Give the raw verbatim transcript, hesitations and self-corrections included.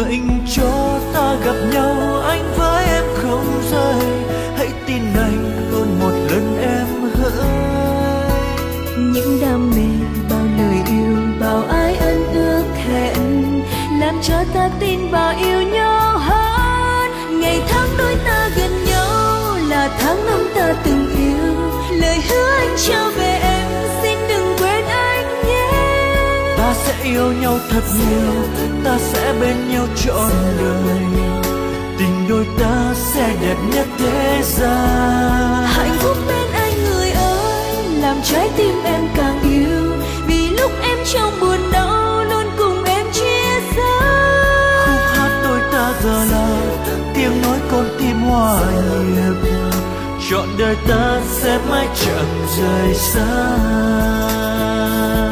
mệnh cho ta gặp nhau, anh với em không rời. Hãy tin anh luôn một lần em hỡi. Những đam mê, bao lời yêu, bao ai ân ước hẹn, làm cho ta tin và yêu nhau hơn. Ngày tháng đôi ta gần nhau là tháng năm ta từng yêu. Lời hứa anh trao về em, xin đừng quên anh nhé. Ta sẽ yêu nhau thật nhiều, ta sẽ bên nhau trọn đời. Tình đôi ta sẽ đẹp nhất thế gian. Hạnh phúc bên anh người ơi, làm trái tim em càng yêu. Vì lúc em trong buồn đau luôn cùng em chia sẻ. Khúc hát đôi ta giờ là tiếng nói con tim hòa nhịp. Trọn đời ta sẽ mãi chẳng rời xa.